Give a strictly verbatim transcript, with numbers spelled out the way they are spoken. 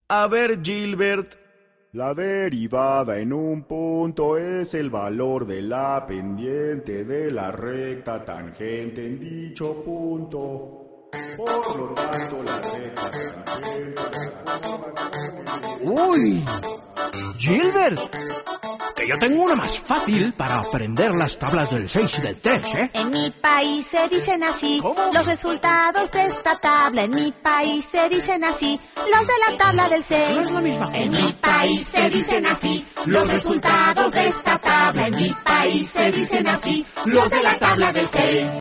A ver, Gilbert. La derivada en un punto es el valor de la pendiente de la recta tangente en dicho punto. Por lo tanto, la recta tangente... ¡Uy! ¡Gilbert! Que yo tengo una más fácil para aprender las tablas del seis y del tres, ¿eh? En mi país se dicen así. ¿Cómo? Los resultados de esta tabla. En mi país se dicen así. Los de la tabla del seis. No es la misma. En mi país se dicen así. Los resultados de esta tabla. En mi país se dicen así. Los de la tabla del seis.